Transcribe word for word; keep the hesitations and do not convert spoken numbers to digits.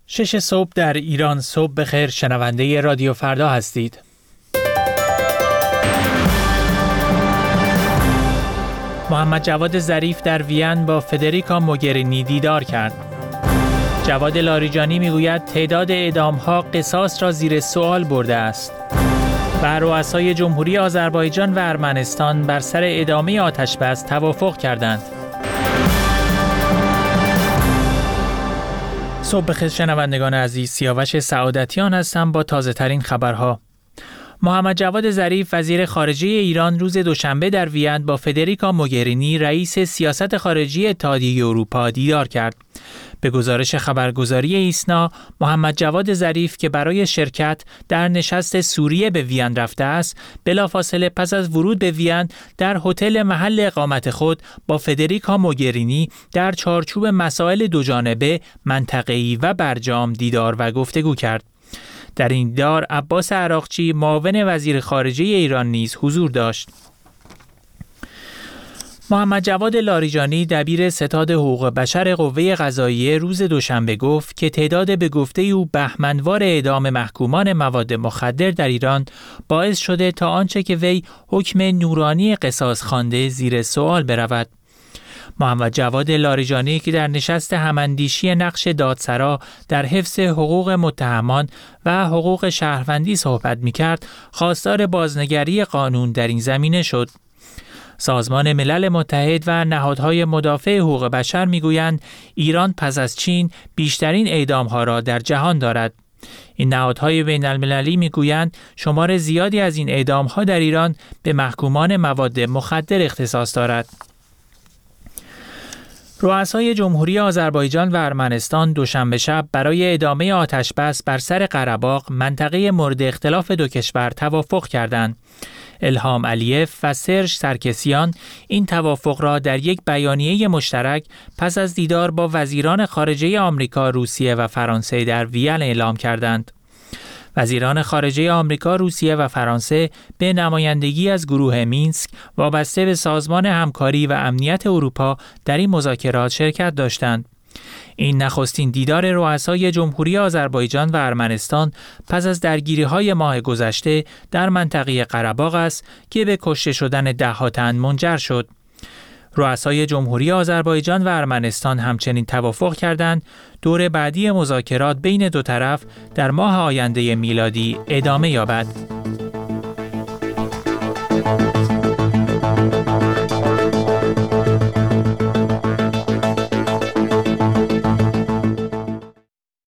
شش صبح در ایران. صبح بخیر، شنونده رادیو فردا هستید. محمد جواد ظریف در وین با فدریکا موگرینی دیدار کرد. جواد لاریجانی میگوید تعداد اعدام‌ها قصاص را زیر سوال برده است. و رؤسای جمهوری آذربایجان و ارمنستان بر سر ادامه آتش‌بس توافق کردند. صبح بخیر شنوندگان عزیز، سیاوش سعادتیان هستم با تازه ترین خبرها. محمد جواد ظریف وزیر خارجه ایران روز دوشنبه در وین با فدریکا موگرینی رئیس سیاست خارجی اتحادیه اروپا دیدار کرد. به گزارش خبرگزاری ایسنا، محمد جواد ظریف که برای شرکت در نشست سوریه به وین رفته است، بلافاصله پس از ورود به وین در هتل محل اقامت خود با فدریکا موگرینی در چارچوب مسائل دوجانبه، منطقه‌ای و برجام دیدار و گفتگو کرد. در این دیدار عباس عراقچی معاون وزیر خارجه ایران نیز حضور داشت. محمد جواد لاریجانی دبیر ستاد حقوق بشر قوه قضاییه روز دوشنبه گفت که تعداد به گفته او بهمنوار اعدام محکومان مواد مخدر در ایران باعث شده تا آنچه که وی حکم نورانی قصاص خوانده زیر سوال برود. محمد جواد لاریجانی که در نشست هماندیشی نقش دادسرا در حفظ حقوق متهمان و حقوق شهروندی صحبت می‌کرد، خواستار بازنگری قانون در این زمینه شد. سازمان ملل متحد و نهادهای مدافع حقوق بشر میگویند ایران پس از چین بیشترین اعدام‌ها را در جهان دارد. این نهادهای بین المللی میگویند شمار زیادی از این اعدام‌ها در ایران به محکومان مواد مخدر اختصاص دارد. رؤسای جمهوری آذربایجان و ارمنستان دوشنبه شب برای ادامه آتش‌بس بر سر قره‌باغ، منطقه مورد اختلاف دو کشور، توافق کردند. الهام علیف و سرژ سرکسیان این توافق را در یک بیانیه مشترک پس از دیدار با وزیران خارجه آمریکا، روسیه و فرانسه در وین اعلام کردند. وزیران خارجه آمریکا، روسیه و فرانسه به نمایندگی از گروه مینسک وابسته به سازمان همکاری و امنیت اروپا در این مذاکرات شرکت داشتند. این نخستین دیدار رؤسای جمهوری آذربایجان و ارمنستان پس از درگیری‌های ماه گذشته در منطقه قره‌باغ است که به کشته شدن ده‌ها تن منجر شد. رؤسای جمهوری آذربایجان و ارمنستان همچنین توافق کردند دور بعدی مذاکرات بین دو طرف در ماه آینده میلادی ادامه یابد.